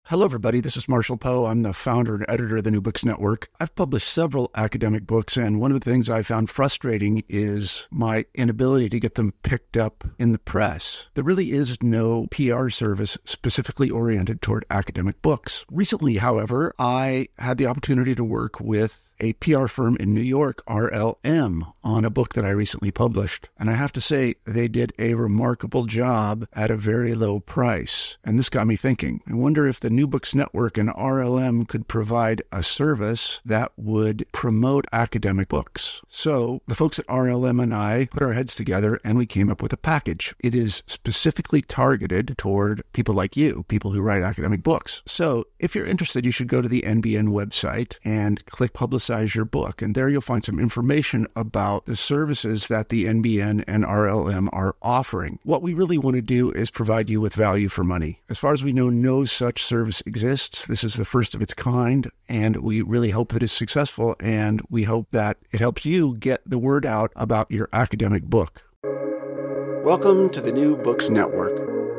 Hello, everybody. This is Marshall Poe. I'm the founder and editor of the New Books Network. I've published several academic books, and one of the things I found frustrating is my inability to get them picked up in the press. There really is no PR service specifically oriented toward academic books. Recently, however, I had the opportunity to work with a PR firm in New York, RLM, on a book that I recently published. And I have to say, they did a remarkable job at a very low price. And this got me thinking. I wonder if the New Books Network and RLM could provide a service that would promote academic books. So the folks at RLM and I put our heads together and we came up with a package. It is specifically targeted toward people like you, people who write academic books. So if you're interested, you should go to the NBN website and click Publicize Your Book. And there you'll find some information about the services that the NBN and RLM are offering. What we really want to do is provide you with value for money. As far as we know, no such service exists. This is the first of its kind, and we really hope that it's successful, and we hope that it helps you get the word out about your academic book. Welcome to the New Books Network.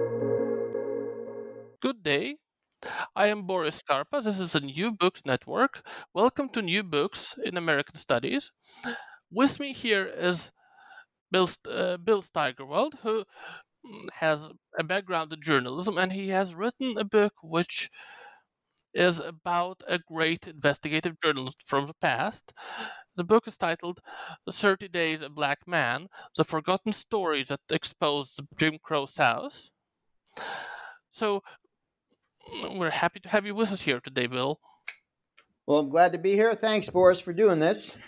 Good day. I am Boris Karpa. This is the New Books Network. Welcome to New Books in American Studies. With me here is Bill Steigerwald, who has a background in journalism, and he has written a book which is about a great investigative journalist from the past. The book is titled 30 Days a Black Man, The Forgotten Stories That Expose the Jim Crow South. So, we're happy to have you with us here today, Bill. Well, I'm glad to be here. Thanks, Boris, for doing this.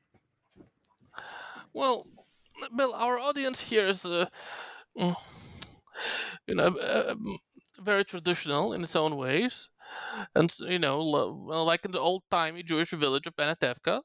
Well, Bill, our audience here is, very traditional in its own ways, and like in the old-timey Jewish village of Benatevka.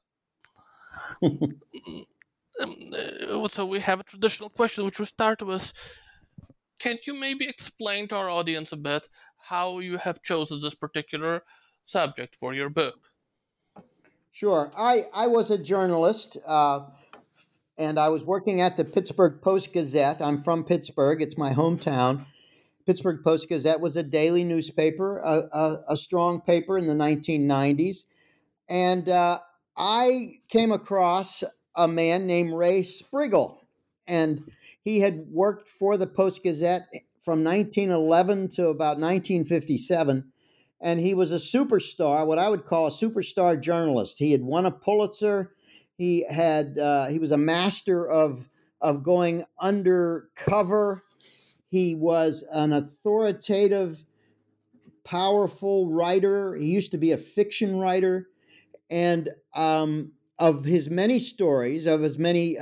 So we have a traditional question, which we start with. Can you maybe explain to our audience a bit how you have chosen this particular subject for your book? Sure. I was a journalist, and I was working at the Pittsburgh Post-Gazette. I'm from Pittsburgh. It's my hometown. Pittsburgh Post-Gazette was a daily newspaper, a strong paper in the 1990s. And I came across a man named Ray Spriggle, and he had worked for the Post-Gazette from 1911 to about 1957. And he was a superstar, what I would call a superstar journalist. He had won a Pulitzer. He was a master of going undercover. He was an authoritative, powerful writer. He used to be a fiction writer, and of his many stories, of his many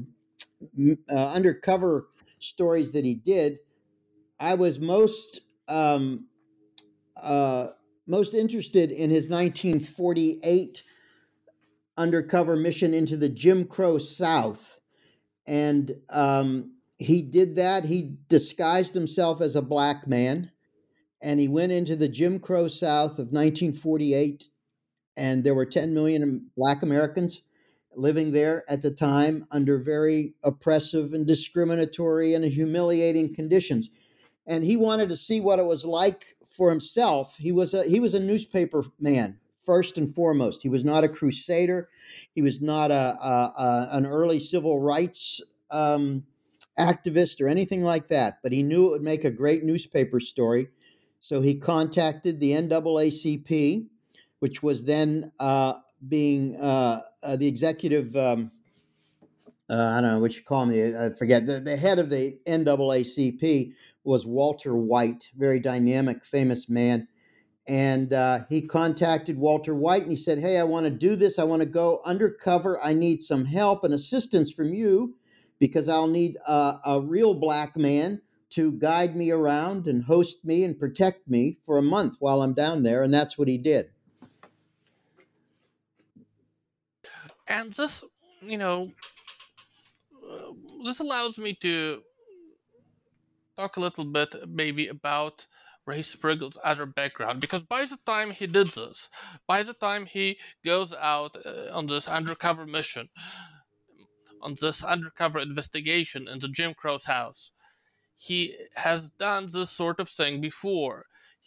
undercover stories that he did, I was most interested in his 1948 undercover mission into the Jim Crow South. And he did that. He disguised himself as a black man, and he went into the Jim Crow South of 1948. And there were 10 million Black Americans living there at the time under very oppressive and discriminatory and humiliating conditions. And he wanted to see what it was like for himself. He was a newspaper man, first and foremost. He was not a crusader. He was not an early civil rights activist or anything like that. But he knew it would make a great newspaper story. So he contacted the NAACP, which was then being the executive, I don't know what you call him, I forget, the head of the NAACP was Walter White, very dynamic, famous man. And he contacted Walter White and he said, hey, I want to do this. I want to go undercover. I need some help and assistance from you because I'll need a real black man to guide me around and host me and protect me for a month while I'm down there. And that's what he did. And this, this allows me to talk a little bit maybe about Ray Spriggle's other background, because by the time he did this, by the time he goes out on this undercover mission, on this undercover investigation into Jim Crow's house, he has done this sort of thing before.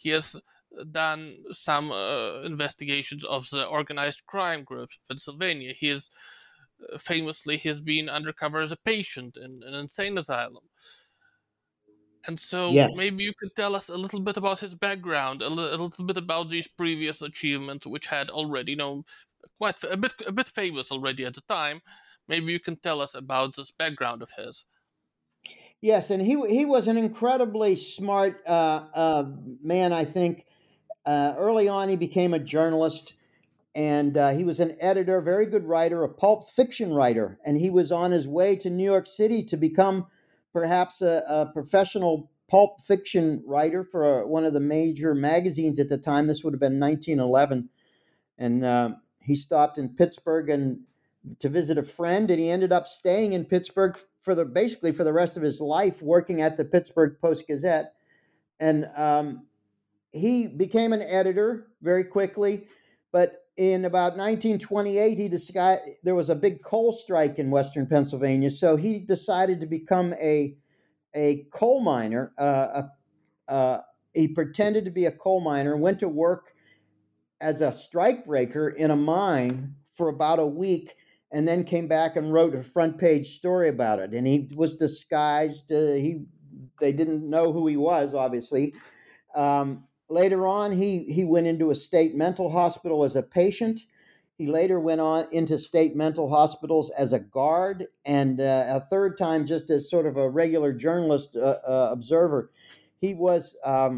He has done some investigations of the organized crime groups of Pennsylvania. He is famously he has been undercover as a patient in an insane asylum. And so Yes. maybe you could tell us a little bit about his background, a little bit about these previous achievements, which had already, quite a bit famous already at the time. Maybe you can tell us about this background of his. Yes, and he was an incredibly smart man. I think early on he became a journalist, and he was an editor, very good writer, a pulp fiction writer, and he was on his way to New York City to become perhaps a professional pulp fiction writer for one of the major magazines at the time. This would have been 1911, and he stopped in Pittsburgh and to visit a friend, and he ended up staying in Pittsburgh basically for the rest of his life, working at the Pittsburgh Post-Gazette, and he became an editor very quickly. But in about 1928, there was a big coal strike in Western Pennsylvania, so he decided to become a coal miner. He pretended to be a coal miner, went to work as a strike breaker in a mine for about a week, and then came back and wrote a front page story about it. And he was disguised. They didn't know who he was, obviously. Later on, he went into a state mental hospital as a patient. He later went on into state mental hospitals as a guard, and a third time just as sort of a regular journalist observer. He was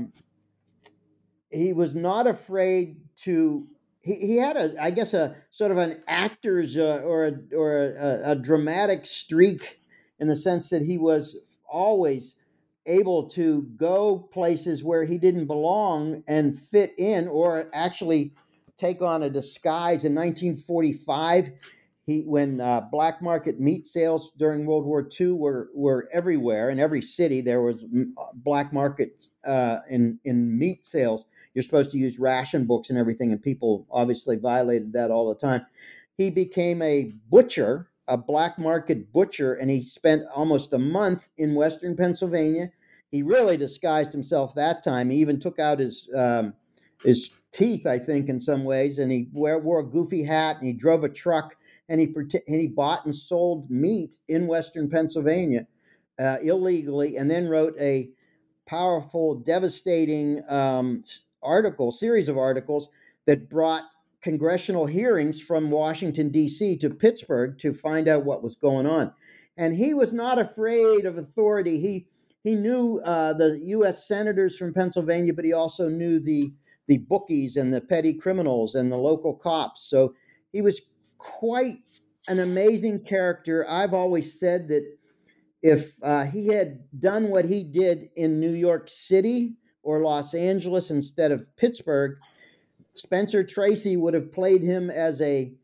not afraid to. He had I guess a sort of an actor's or a dramatic streak, in the sense that he was always able to go places where he didn't belong and fit in, or actually take on a disguise. In 1945, when black market meat sales during World War II were everywhere. In every city there was black markets in meat sales. You're supposed to use ration books and everything, and people obviously violated that all the time. He became a butcher, a black market butcher, and he spent almost a month in Western Pennsylvania. He really disguised himself that time. He even took out his teeth, I think, in some ways, and he wore a goofy hat, and he drove a truck, and he bought and sold meat in Western Pennsylvania illegally, and then wrote a powerful, devastating series of articles that brought congressional hearings from Washington, D.C. to Pittsburgh to find out what was going on. And he was not afraid of authority. He knew the U.S. senators from Pennsylvania, but he also knew the bookies and the petty criminals and the local cops. So he was quite an amazing character. I've always said that if he had done what he did in New York City or Los Angeles instead of Pittsburgh, Spencer Tracy would have played him as a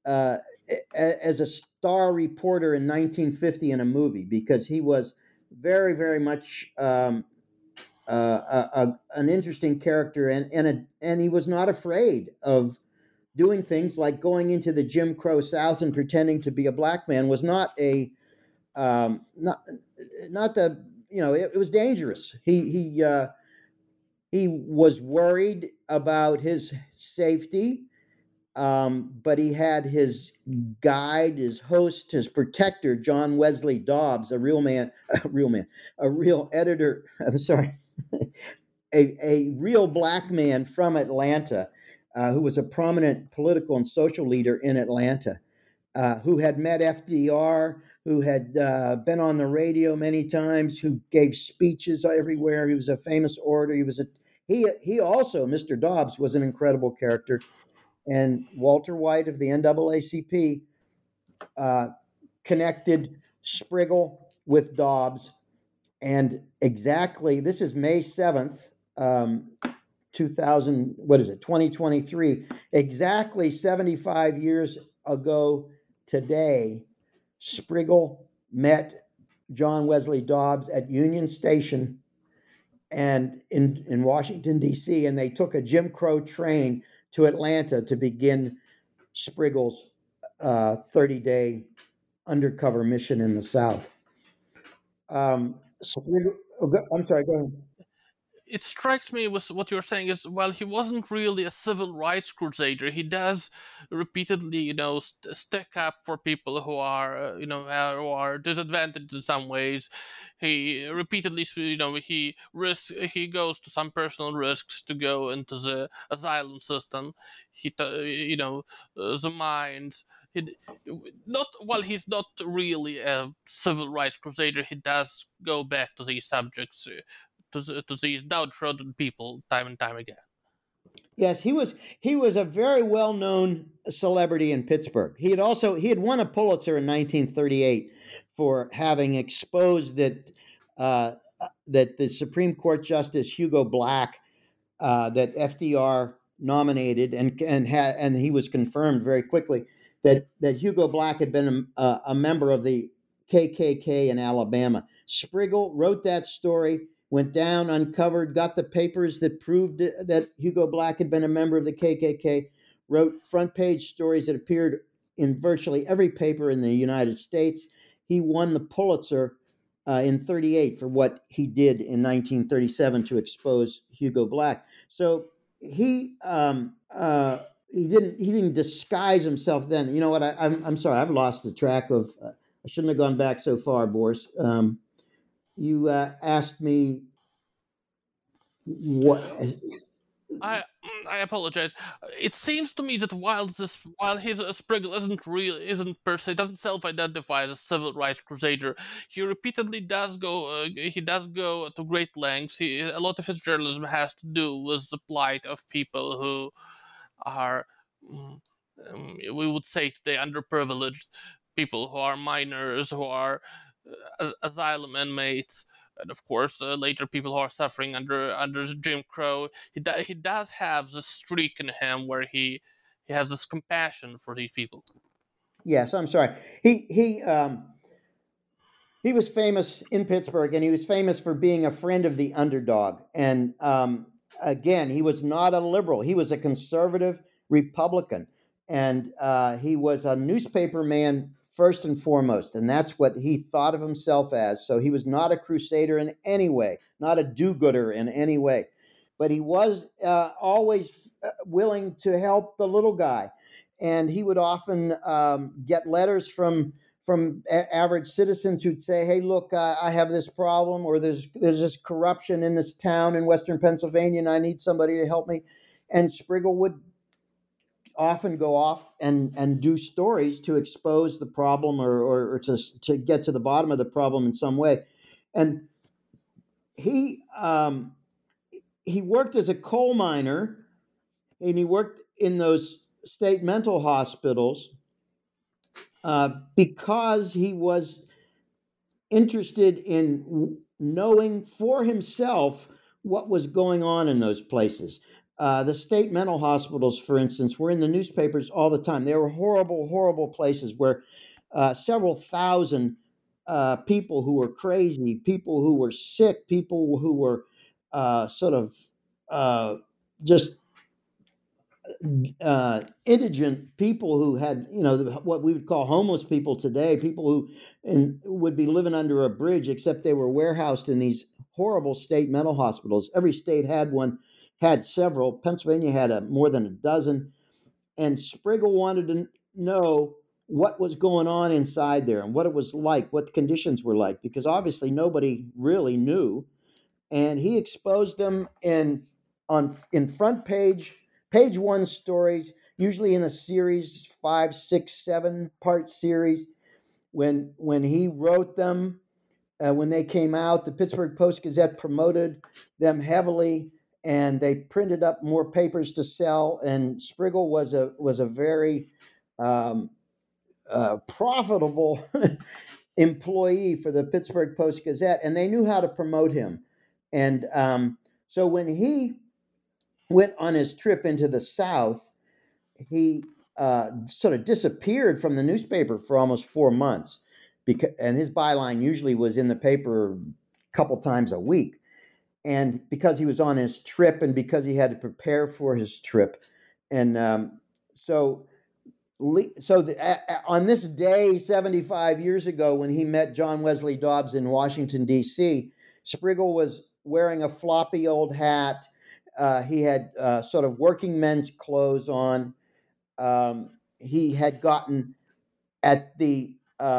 star reporter in 1950 in a movie, because he was very, very much an interesting character, and he was not afraid of doing things like going into the Jim Crow South and pretending to be a black man. Was not a not the it was dangerous. He was worried about his safety, but he had his guide, his host, his protector, John Wesley Dobbs, a real editor. I'm sorry, a real black man from Atlanta, who was a prominent political and social leader in Atlanta, who had met FDR, who had been on the radio many times, who gave speeches everywhere. He was a famous orator. He also, Mr. Dobbs, was an incredible character. And Walter White of the NAACP connected Spriggle with Dobbs. And exactly, this is May 7th, 2023, exactly 75 years ago today, Spriggle met John Wesley Dobbs at Union Station and in Washington, D.C., and they took a Jim Crow train to Atlanta to begin Spriggle's 30-day undercover mission in the South. I'm sorry, go ahead. it strikes me with what you're saying is, while he wasn't really a civil rights crusader, he does repeatedly, stick up for people who are, who are disadvantaged in some ways. He repeatedly, he goes to some personal risks to go into the asylum system. The mines. He, not while he's not really a civil rights crusader, he does go back to these subjects, to these downtrodden people time and time again. Yes, he was a very well known celebrity in Pittsburgh. He had won a Pulitzer in 1938 for having exposed that the Supreme Court Justice Hugo Black, that FDR nominated and he was confirmed very quickly, that Hugo Black had been a member of the KKK in Alabama. Spriggle wrote that story, went down, uncovered, got the papers that proved that Hugo Black had been a member of the KKK, wrote front page stories that appeared in virtually every paper in the United States. He won the Pulitzer in 38 for what he did in 1937 to expose Hugo Black. So he didn't disguise himself then. You know what? I'm sorry, I've lost the track of. I shouldn't have gone back so far, Boris. You asked me what. I apologize. It seems to me that while his Spriggle isn't per se, doesn't self-identify as a civil rights crusader, he repeatedly does go to great lengths. A lot of his journalism has to do with the plight of people who are, we would say today, underprivileged people, who are minors, who are asylum inmates, and of course later people who are suffering under Jim Crow. He does have this streak in him where he has this compassion for these people. Yes, I'm sorry. He was famous in Pittsburgh, and he was famous for being a friend of the underdog. And again, he was not a liberal. He was a conservative Republican, and he was a newspaper man first and foremost, and that's what he thought of himself as. So he was not a crusader in any way, not a do-gooder in any way, but he was always willing to help the little guy. And he would often get letters from average citizens who'd say, "Hey, look, I have this problem, or there's this corruption in this town in Western Pennsylvania, and I need somebody to help me." And Spriggle would often go off and do stories to expose the problem, or to get to the bottom of the problem in some way. And he worked as a coal miner, and he worked in those state mental hospitals because he was interested in knowing for himself what was going on in those places. The state mental hospitals, for instance, were in the newspapers all the time. They were horrible, horrible places where several thousand people who were crazy, people who were sick, people who were sort of just indigent people who had, what we would call homeless people today, people who would be living under a bridge, except they were warehoused in these horrible state mental hospitals. Every state had one, had several. Pennsylvania had more than a dozen. And Spriggle wanted to know what was going on inside there and what it was like, what the conditions were like, because obviously nobody really knew. And he exposed them in front page one stories, usually in a series, 5, 6, 7-part series. When he wrote them, when they came out, the Pittsburgh Post-Gazette promoted them heavily, and they printed up more papers to sell. And Spriggle was a very profitable employee for the Pittsburgh Post-Gazette, and they knew how to promote him. And so when he went on his trip into the South, he sort of disappeared from the newspaper for almost 4 months, and his byline usually was in the paper a couple times a week. And because he was on his trip, and because he had to prepare for his trip, and on this day 75 years ago, when he met John Wesley Dobbs in Washington, D.C., Spriggle wearing a floppy old hat. He had sort of working men's clothes on. He had gotten, at the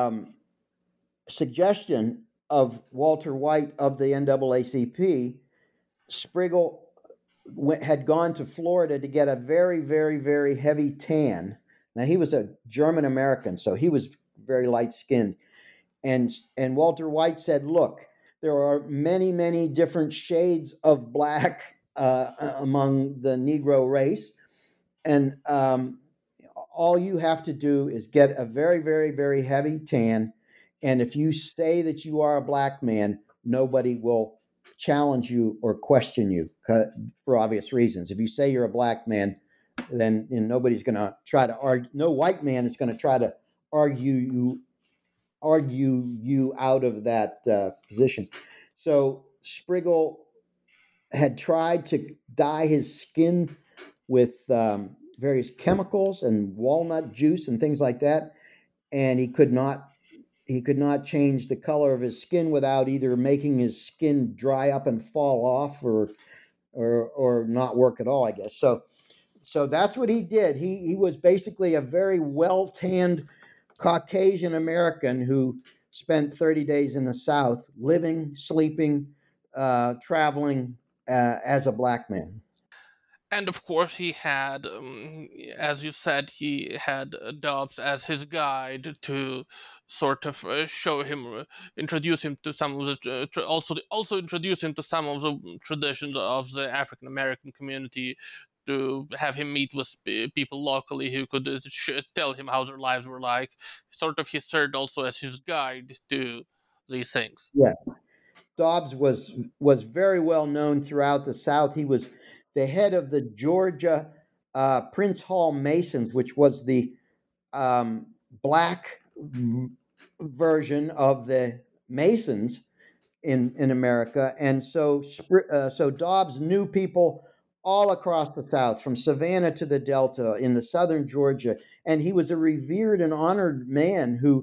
suggestion of Walter White of the NAACP, Spriggle had gone to Florida to get a very, very, very heavy tan. Now, he was a German American, so he was very light skinned. And Walter White said, look, there are many, many different shades of black among the Negro race. And all you have to do is get a very, very, very heavy tan. And if you say that you are a black man, nobody will challenge you or question you for obvious reasons. If you say you're a black man, then nobody's going to try to argue. No white man is going to try to argue you out of that position. So Spriggle had tried to dye his skin with various chemicals and walnut juice and things like that, and he could not change the color of his skin without either making his skin dry up and fall off or not work at all, I guess. So that's what he did. He was basically a very well-tanned Caucasian American who spent 30 days in the South, living, sleeping, traveling as a black man. And of course, he had, as you said, he had Dobbs as his guide to sort of show him, introduce him to some of the, also introduce him to some of the traditions of the African American community, to have him meet with people locally who could tell him how their lives were like. Sort of, he served also as his guide to these things. Yeah, Dobbs was very well known throughout the South. He was the head of the Georgia Prince Hall Masons, which was the black version of the Masons in America. And so Dobbs knew people all across the South, from Savannah to the Delta in the southern Georgia. And he was a revered and honored man who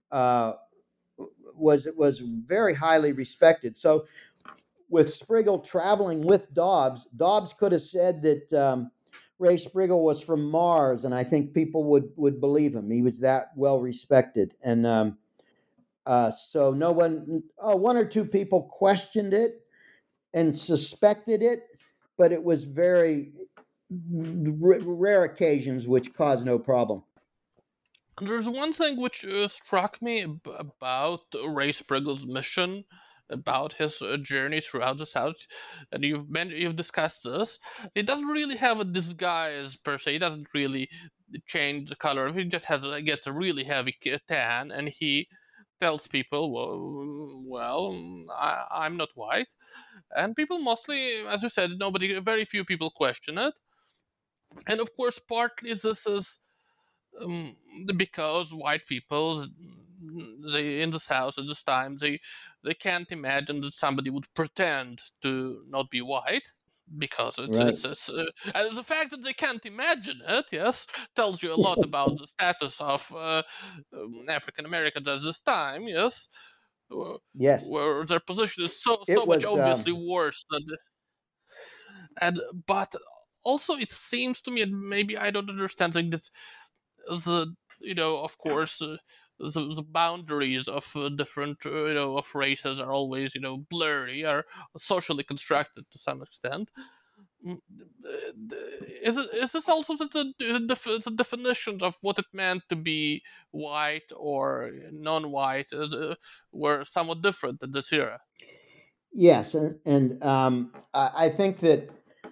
was very highly respected. So with Spriggle traveling with Dobbs could have said that Ray Spriggle was from Mars, and I think people would believe him. He was that well respected. And so no one or two people questioned it and suspected it, but it was very rare occasions which caused no problem. There's one thing which struck me about Ray Spriggle's mission, about his journey throughout the South, and you've discussed this. He doesn't really have a disguise per se. He doesn't really change the color. He just gets a really heavy tan, and he tells people, I'm not white, and people mostly, as you said, very few people question it, and of course, partly this is because white people, in the South at this time, they can't imagine that somebody would pretend to not be white, because and the fact that they can't imagine it, yes, tells you a lot about the status of African Americans at this time, yes. Yes, where their position is so much obviously worse than, but also it seems to me, and maybe I don't understand, like this, of course, the boundaries of different, of races are always, blurry, are socially constructed to some extent. Is this also that the definitions of what it meant to be white or non-white were somewhat different in this era? Yes, and I think that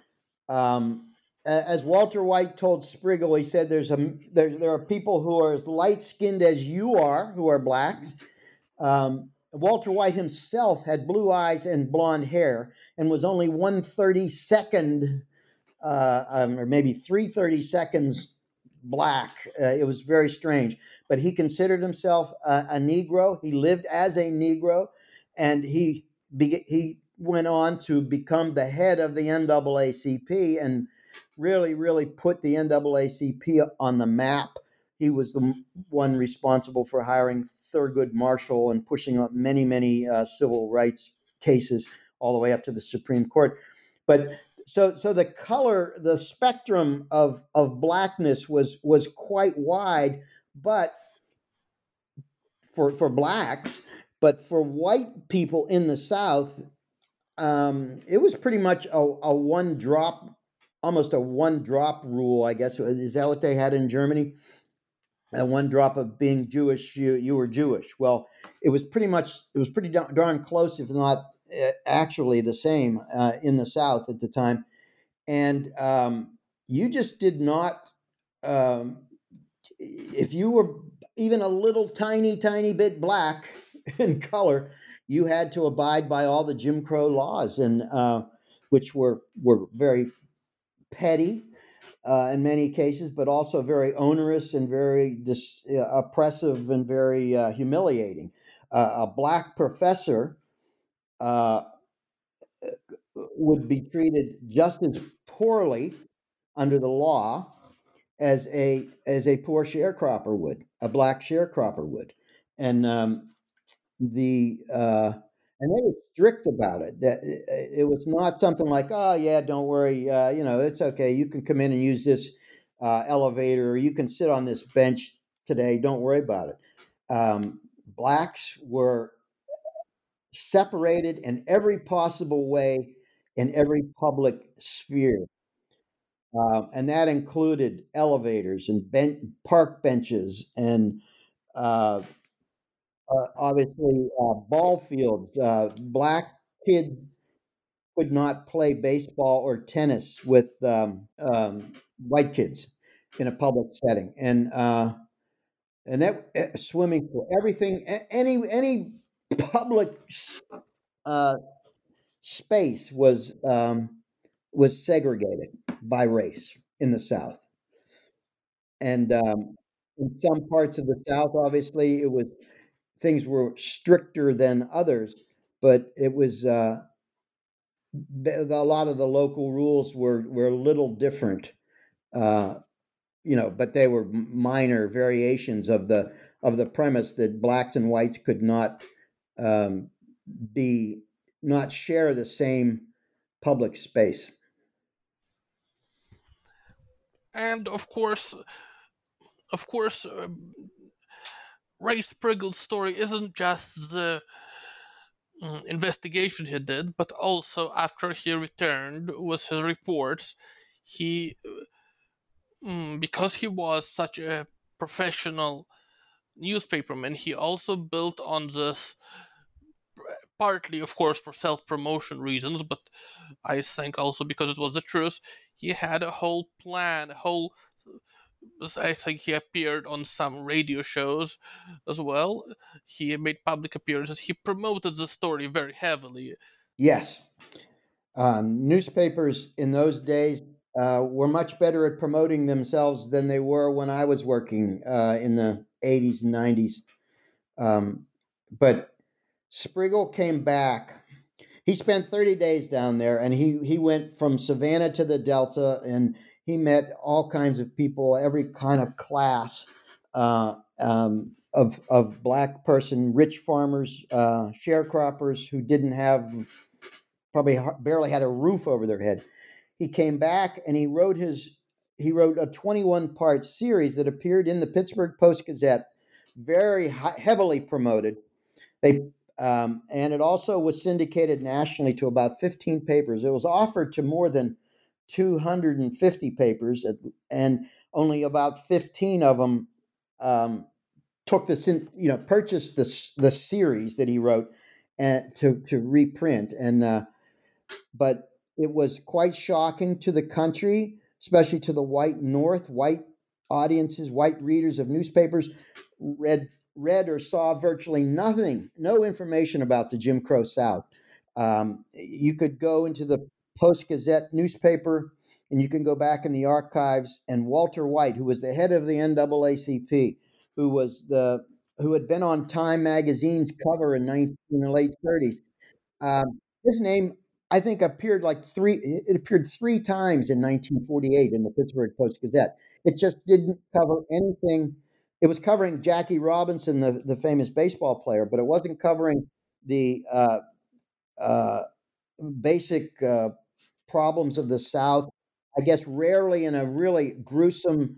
as Walter White told Spriggle, he said there are people who are as light-skinned as you are, who are blacks. Walter White himself had blue eyes and blonde hair and was only 1/32nd, or maybe 3/32 black. It was very strange, but he considered himself a Negro. He lived as a Negro, and he went on to become the head of the NAACP and really put the NAACP on the map. He was the one responsible for hiring Thurgood Marshall and pushing up many civil rights cases all the way up to the Supreme Court. But so the spectrum of blackness was quite wide, but for blacks, but for white people in the South, it was pretty much a one drop, almost a one drop rule, I guess. Is that what they had in Germany? One drop of being Jewish, you were Jewish. Well, it was pretty darn close, if not actually the same in the South at the time. And you just did not, if you were even a little tiny bit black in color, you had to abide by all the Jim Crow laws, and which were very petty in many cases, but also very onerous and very oppressive and very humiliating. A black professor would be treated just as poorly under the law as a poor sharecropper would, a black sharecropper would, and and they were strict about it. That it was not something like, oh yeah, don't worry, it's okay. You can come in and use this elevator, or you can sit on this bench today. Don't worry about it. Blacks were separated in every possible way in every public sphere. And that included elevators and park benches and obviously ball fields. Black kids could not play baseball or tennis with white kids in a public setting, and that swimming pool, everything, any public space was segregated by race in the South. And in some parts of the South, obviously, things were stricter than others, but it was a lot of the local rules were a little different, but they were minor variations of the premise that blacks and whites could not share the same public space. And of course, Ray Spriggle's story isn't just the investigation he did, but also after he returned with his reports, he, because he was such a professional newspaperman, he also built on this, partly, of course, for self-promotion reasons, but I think also because it was the truth. He had a whole plan, I think he appeared on some radio shows as well. He made public appearances. He promoted the story very heavily. Yes. Newspapers in those days were much better at promoting themselves than they were when I was working in the 80s and 90s. But Spriggle came back. He spent 30 days down there, and he went from Savannah to the Delta, and he met all kinds of people, every kind of class of black person, rich farmers, sharecroppers who didn't have, probably barely had a roof over their head. He came back and he wrote a 21-part series that appeared in the Pittsburgh Post-Gazette, very heavily promoted. And it also was syndicated nationally to about 15 papers. It was offered to more than 250 papers, and only about 15 of them purchased the series that he wrote and to reprint. And but it was quite shocking to the country, especially to the white North. White audiences, white readers of newspapers read or saw virtually nothing, no information about the Jim Crow South. You could go into the Post-Gazette newspaper, and you can go back in the archives, and Walter White, who was the head of the NAACP, who had been on Time magazine's cover in the late 30s. His name, I think, appeared three times in 1948 in the Pittsburgh Post-Gazette. It just didn't cover anything. It was covering Jackie Robinson, the famous baseball player, but it wasn't covering the basic problems of the South. I guess rarely in a really gruesome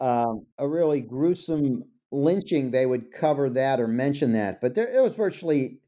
lynching they would cover that or mention that, but it was virtually,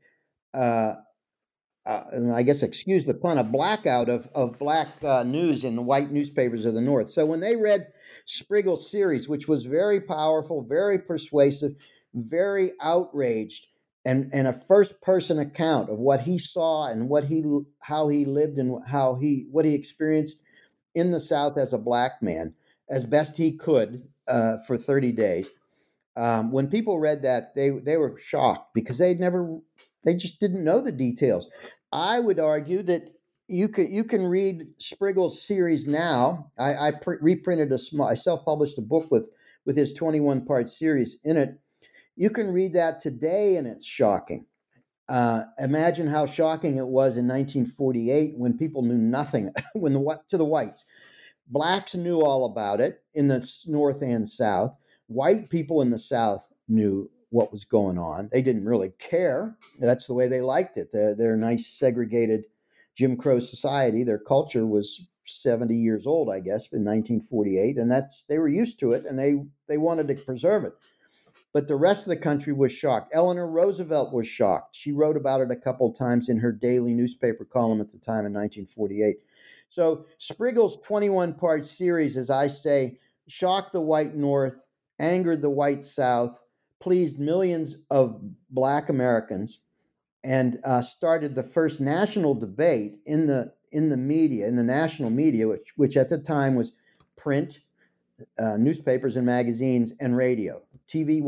and I guess, excuse the pun, a blackout of black news in the white newspapers of the North. So when they read Sprigel's series, which was very powerful, very persuasive, very outraged, and a first-person account of what he saw and how he lived and what he experienced in the South as a black man, as best he could for 30 days. When people read that, they were shocked because they just didn't know the details. I would argue that you can read Sprigel's series now. I reprinted I self-published a book with his 21-part series in it. You can read that today, and it's shocking. Imagine how shocking it was in 1948 when people knew nothing. To the whites, blacks knew all about it in the North and South. White people in the South knew what was going on. They didn't really care. That's the way they liked it. They're a nice segregated Jim Crow society. Their culture was 70 years old, I guess, in 1948, and they were used to it, and they wanted to preserve it. But the rest of the country was shocked. Eleanor Roosevelt was shocked. She wrote about it a couple of times in her daily newspaper column at the time in 1948. So Sprigel's 21-part series, as I say, shocked the white North, angered the white South, pleased millions of black Americans, and started the first national debate in the media, in the national media, which at the time was print, newspapers and magazines, and radio. TV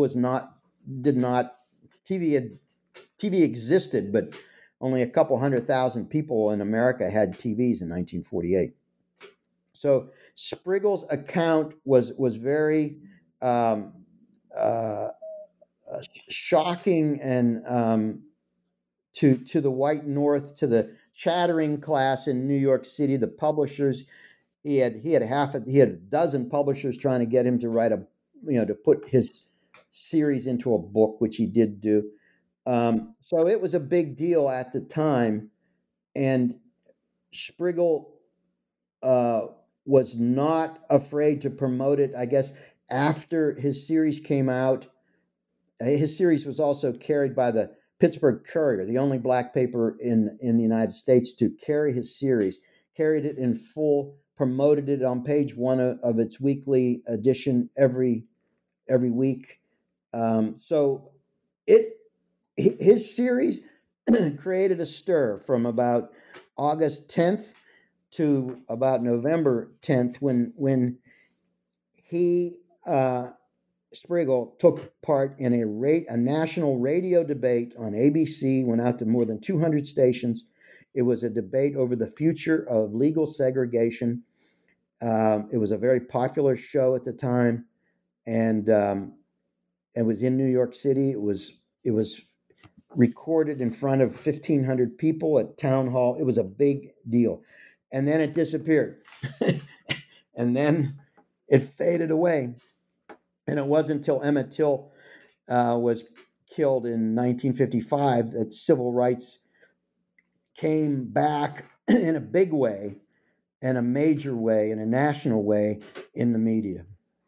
existed, but only a couple 100,000 people in America had TVs in 1948. So Sprigel's account was very shocking and to the white North, to the chattering class in New York City, the publishers. He had a dozen publishers trying to get him to write to put his series into a book, which he did do. So it was a big deal at the time, and Sprigel was not afraid to promote it. I guess after his series came out, his series was also carried by the Pittsburgh Courier, the only black paper in the United States to carry his series, carried it in full, promoted it on page 1 of its weekly edition every week. So his series created a stir from about August 10th to about November 10th when he Sprigel took part in a national radio debate on ABC, went out to more than 200 stations. It was a debate over the future of legal segregation. It was a very popular show at the time, and it was in New York City. It was recorded in front of 1,500 people at Town Hall. It was a big deal. And then it disappeared. And then it faded away. And it wasn't until Emmett Till was killed in 1955 that civil rights came back in a big way, in a major way, in a national way in the media.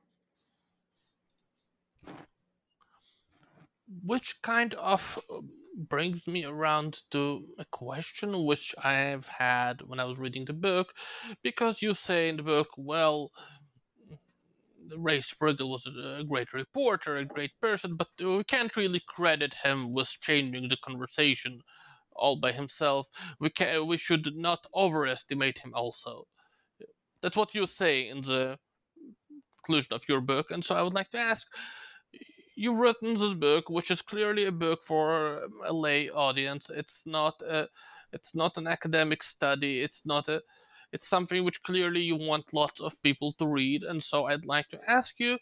Which kind of brings me around to a question which I've had when I was reading the book, because you say in the book, well, Ray Sprigel was a great reporter, a great person, but we can't really credit him with changing the conversation all by himself. We should not overestimate him also. That's what you say in the conclusion of your book, and so I would like to ask, you've written this book, which is clearly a book for a lay audience. It's not an academic study. It's something which clearly you want lots of people to read. And so I'd like to ask you,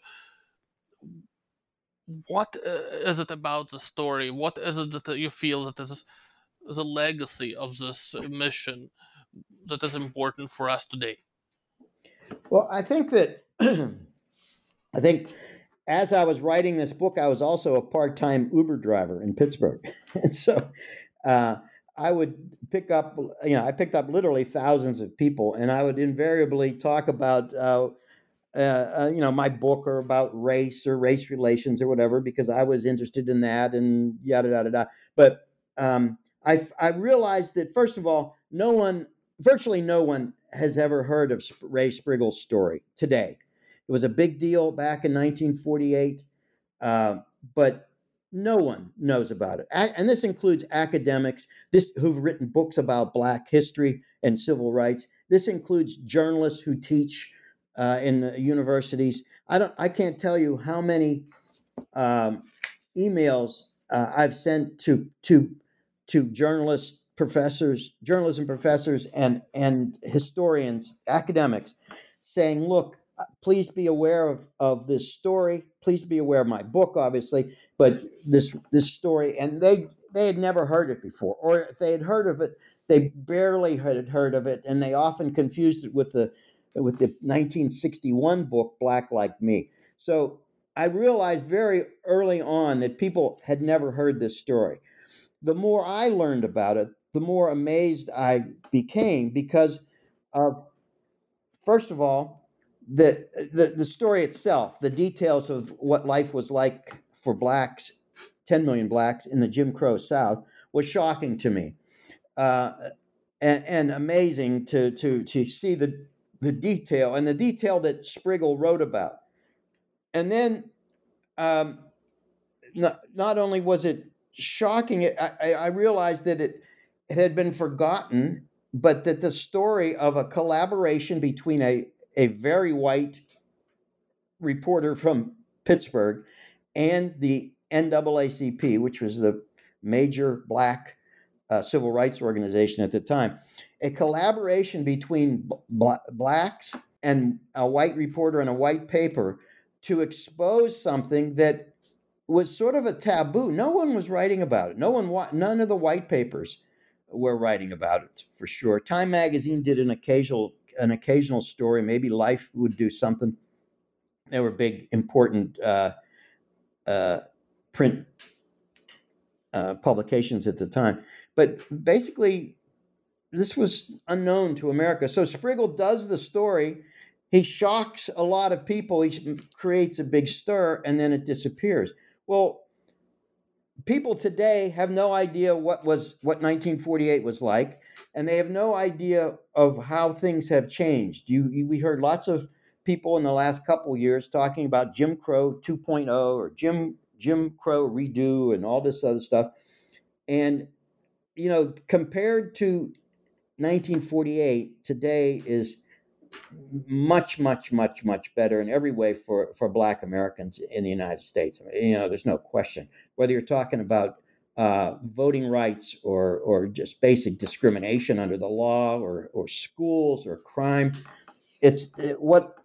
what is it about the story? What is it that you feel that is a legacy of this mission that is important for us today? Well, I think as I was writing this book, I was also a part-time Uber driver in Pittsburgh. And so I would pick up, I picked up literally thousands of people, and I would invariably talk about, my book or about race or race relations or whatever, because I was interested in that and yada, yada, yada. But I realized that, first of all, virtually no one has ever heard of Ray Spriggle's story today. It was a big deal back in 1948, but no one knows about it. And this includes academics who've written books about Black history and civil rights. This includes journalists who teach in universities. I can't tell you how many emails I've sent to journalists, professors, journalism professors, and historians, academics, saying, "Look, please be aware of this story. Please be aware of my book, obviously, but this story." And they had never heard it before, or if they had heard of it, they barely had heard of it, and they often confused it with the 1961 book Black Like Me. So I realized very early on that people had never heard this story. The more I learned about it, the more amazed I became, because first of all, the story itself, the details of what life was like for blacks, 10 million blacks in the Jim Crow South, was shocking to me, and amazing to see the detail, and the detail that Spriggle wrote about. And then not only was it shocking, I realized that it had been forgotten, but that the story of a collaboration between a very white reporter from Pittsburgh and the NAACP, which was the major black civil rights organization at the time, a collaboration between blacks and a white reporter and a white paper to expose something that was sort of a taboo. No one was writing about it. None of the white papers were writing about it, for sure. Time magazine did an occasional story. Maybe Life would do something. There were big, important print publications at the time. But basically, this was unknown to America. So Spriggle does the story. He shocks a lot of people. He creates a big stir, and then it disappears. Well, people today have no idea what 1948 was like, and they have no idea of how things have changed. We heard lots of people in the last couple years talking about Jim Crow 2.0 or Jim Crow redo and all this other stuff. And compared to 1948, today is much, much, much, much better in every way for Black Americans in the United States. I mean, there's no question. Whether you're talking about voting rights or just basic discrimination under the law or schools or crime, what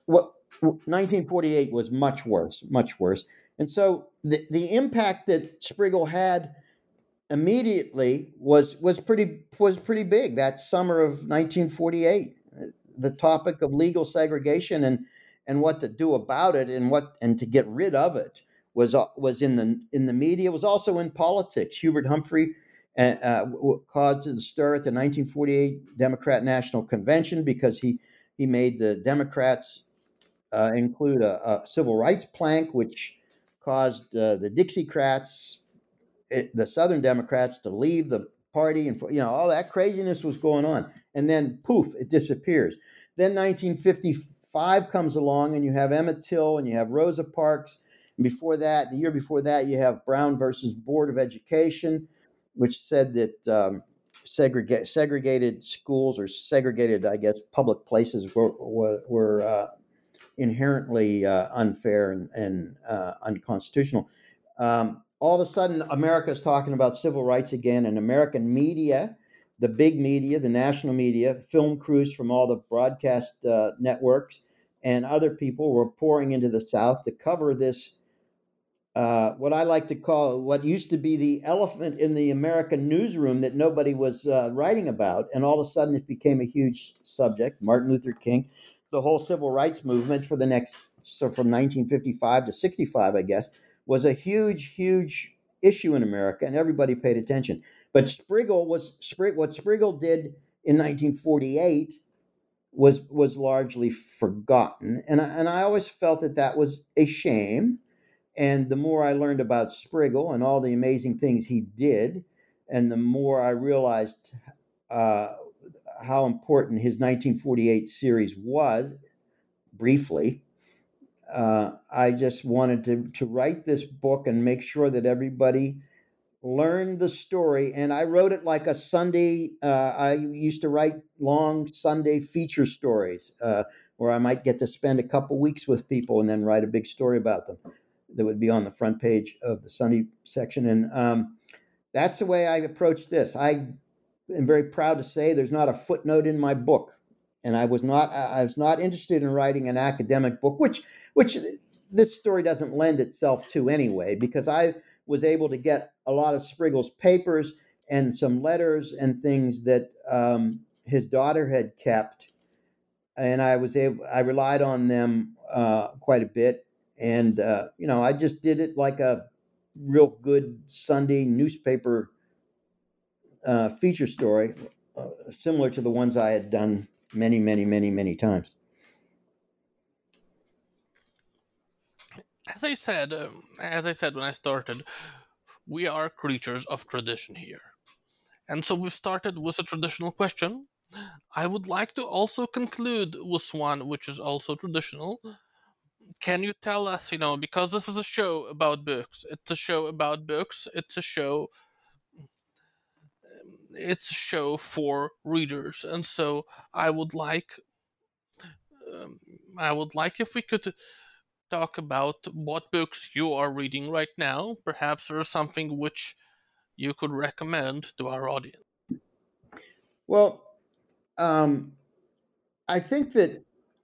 1948 was much worse, much worse. And so the impact that Spriggle had immediately was pretty big. That summer of 1948, the topic of legal segregation and what to do about it and to get rid of it was in the media. It was also in politics. Hubert Humphrey caused the stir at the 1948 Democrat National Convention because he made the Democrats include a civil rights plank, which caused the Dixiecrats, the Southern Democrats, to leave the party, and all that craziness was going on. And then poof, it disappears. Then 1955 comes along, and you have Emmett Till and you have Rosa Parks. And before that, the year before that, you have Brown versus Board of Education, which said that segregated schools, or segregated, I guess, public places were inherently unfair and unconstitutional. All of a sudden, America is talking about civil rights again, and American media, the big media, the national media, film crews from all the broadcast networks, and other people were pouring into the South to cover this, what I like to call what used to be the elephant in the American newsroom that nobody was writing about, and all of a sudden it became a huge subject. Martin Luther King, the whole civil rights movement from 1955 to 65, I guess, was a huge, huge issue in America, and everybody paid attention. But what Spriggle did in 1948 was largely forgotten, and I always felt that was a shame. And the more I learned about Spriggle and all the amazing things he did, and the more I realized how important his 1948 series was, briefly, I just wanted to write this book and make sure that everybody learned the story. And I wrote it like a Sunday. I used to write long Sunday feature stories where I might get to spend a couple weeks with people and then write a big story about them that would be on the front page of the Sunday section. And that's the way I approached this. I am very proud to say there's not a footnote in my book. And I was not interested in writing an academic book, which this story doesn't lend itself to anyway, because I was able to get a lot of Spriggle's papers and some letters and things that his daughter had kept, and I relied on them quite a bit. And I just did it like a real good Sunday newspaper feature story, similar to the ones I had done many, many, many, many times. As I said when I started, we are creatures of tradition here. And so we've started with a traditional question. I would like to also conclude with one which is also traditional. Can you tell us, because this is a show about books, it's a show for readers, and so I would like if we could talk about what books you are reading right now. Perhaps there is something which you could recommend to our audience. Well, I think that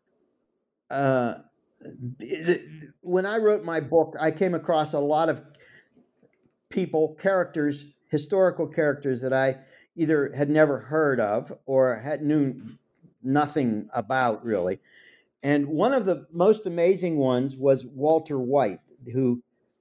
when I wrote my book, I came across a lot of characters, historical characters that I either had never heard of or knew nothing about, really. And one of the most amazing ones was Walter White, who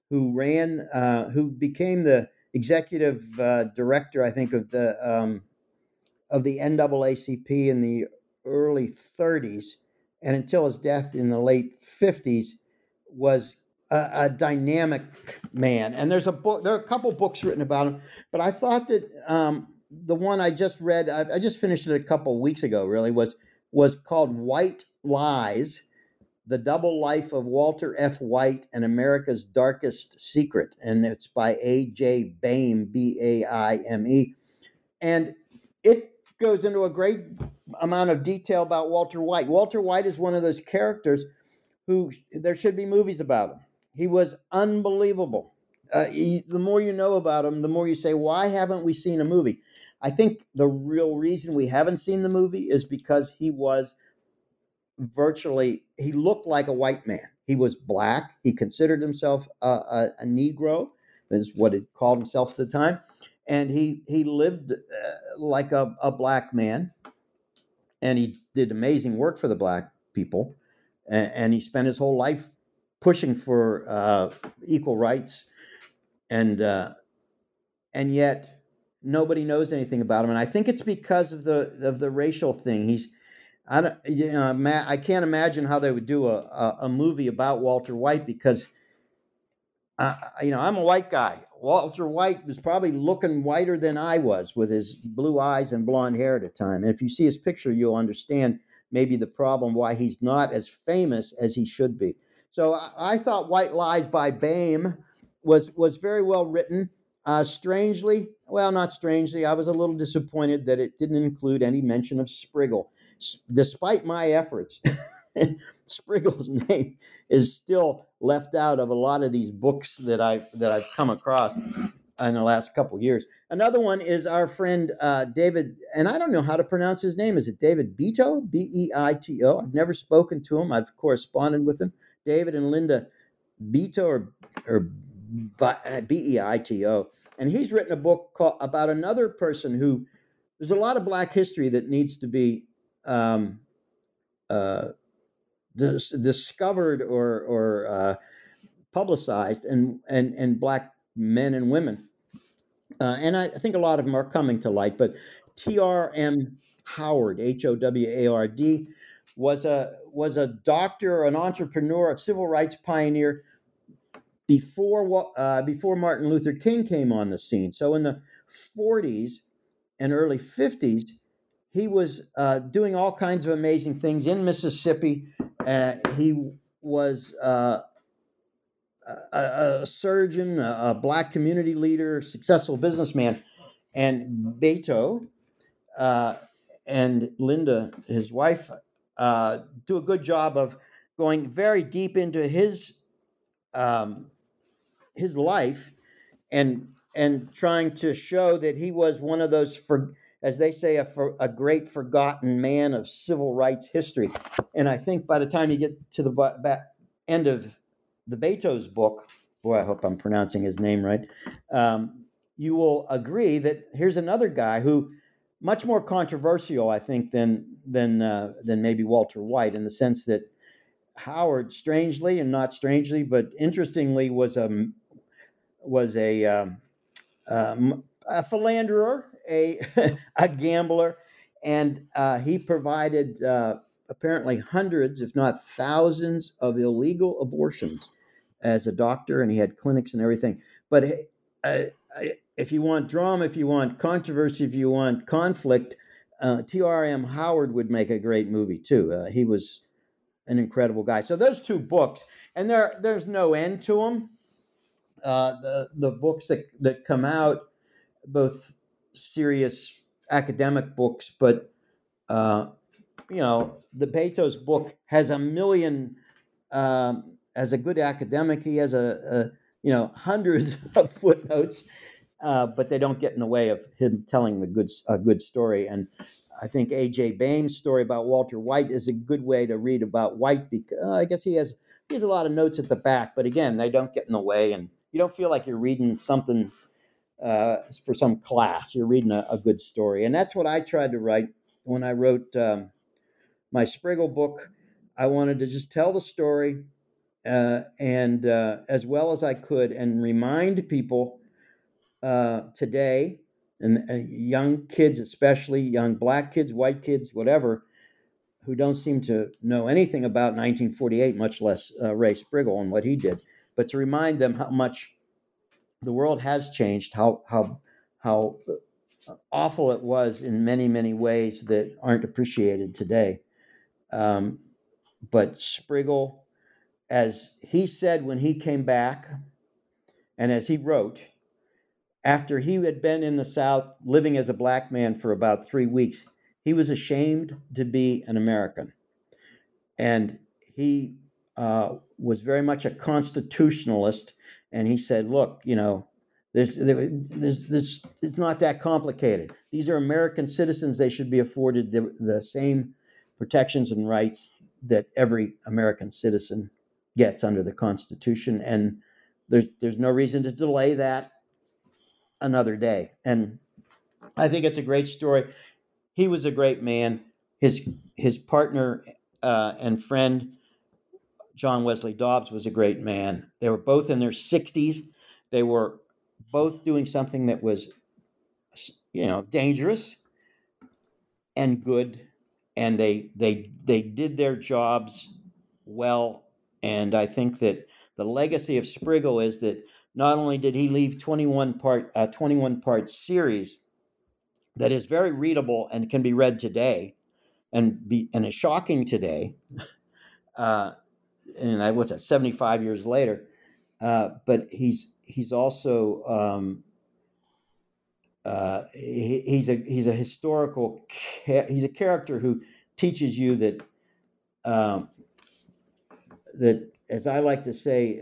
became the executive director, I think, of the NAACP in the early 30s, and until his death in the late 50s, was a dynamic man. And there are a couple books written about him, but I thought that the one I just read, I just finished it a couple weeks ago, really, was called White Lies: The Double Life of Walter F. White and America's Darkest Secret. And it's by A.J. Baime, B-A-I-M-E. And it goes into a great amount of detail about Walter White. Walter White is one of those characters who there should be movies about him. He was unbelievable. The more you know about him, the more you say, why haven't we seen a movie? I think the real reason we haven't seen the movie is because he looked like a white man. He was black. He considered himself a Negro, is what he called himself at the time. And he lived like a black man. And he did amazing work for the black people. And he spent his whole life pushing for equal rights. And yet nobody knows anything about him. And I think it's because of the racial thing. I can't imagine how they would do a movie about Walter White, because I'm a white guy. Walter White was probably looking whiter than I was, with his blue eyes and blonde hair at the time. And if you see his picture, you'll understand maybe the problem why he's not as famous as he should be. So I thought White Lies by Baime was very well written. Not strangely, I was a little disappointed that it didn't include any mention of Spriggle. Despite my efforts, Spriggle's name is still left out of a lot of these books that I've come across in the last couple of years. Another one is our friend David, and I don't know how to pronounce his name. Is it David Beito? B-E-I-T-O. I've never spoken to him. I've corresponded with him. David and Linda Beito, or B-E-I-T-O. And he's written a book about another person who, there's a lot of black history that needs to be discovered or publicized, and black men and women. and I think a lot of them are coming to light, but T.R.M. Howard, Howard, was a doctor, an entrepreneur, a civil rights pioneer before Martin Luther King came on the scene. So in the 40s and early 50s, he was doing all kinds of amazing things in Mississippi. He was a surgeon, a black community leader, successful businessman. And Beto and Linda, his wife, do a good job of going very deep into his life and trying to show that he was one of those, as they say, a great forgotten man of civil rights history. And I think by the time you get to the end of the Beto's book, boy, I hope I'm pronouncing his name right, you will agree that here's another guy who, much more controversial, I think, than maybe Walter White, in the sense that Howard, strangely and not strangely, but interestingly, was a philanderer, a gambler, and he provided apparently hundreds, if not thousands, of illegal abortions as a doctor, and he had clinics and everything. But if you want drama, if you want controversy, if you want conflict, T.R.M. Howard would make a great movie too. He was an incredible guy. So those two books, and there's no end to them. The books that come out, both serious academic books, but the Beto's book has a million. As a good academic, he has hundreds of footnotes, but they don't get in the way of him telling a good story. And I think A.J. Bame's story about Walter White is a good way to read about White, because I guess he has a lot of notes at the back, but again, they don't get in the way, and you don't feel like you're reading something for some class. You're reading a good story. And that's what I tried to write when I wrote my Spriggle book. I wanted to just tell the story and as well as I could, and remind people today, and young kids, especially young black kids, white kids, whatever, who don't seem to know anything about 1948, much less Ray Spriggle and what he did, but to remind them how much the world has changed, how awful it was in many, many ways that aren't appreciated today. But Spriggle, as he said when he came back, and as he wrote, after he had been in the South living as a black man for about 3 weeks, he was ashamed to be an American. And he was very much a constitutionalist. And he said, look, it's not that complicated. These are American citizens. They should be afforded the same protections and rights that every American citizen gets under the Constitution. And there's no reason to delay that another day. And I think it's a great story. He was a great man. His partner and friend, John Wesley Dobbs, was a great man. They were both in their 60s. They were both doing something that was, dangerous and good, and they did their jobs well. And I think that the legacy of Spriggle is that not only did he leave 21-part series that is very readable and can be read today, and is shocking today, and I was 75 years later, but he's also he's a historical he's a character who teaches you that that, as I like to say,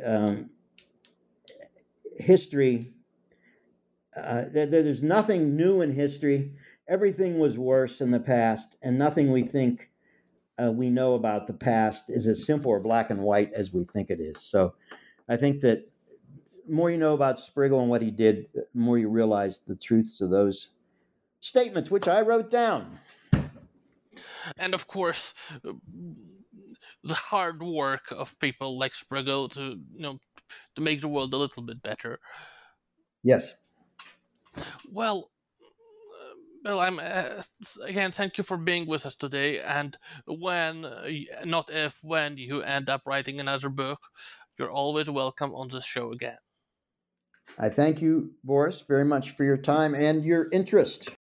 history, there's nothing new in history. Everything was worse in the past, and nothing we think we know about the past is as simple or black and white as we think it is. So I think that the more you know about Spriggle and what he did, the more you realize the truths of those statements, which I wrote down. And of course, the hard work of people like Spriggle to make the world a little bit better. Yes. Well, Bill, again. Thank you for being with us today. And not if, when you end up writing another book, you're always welcome on this show again. I thank you, Boris, very much for your time and your interest.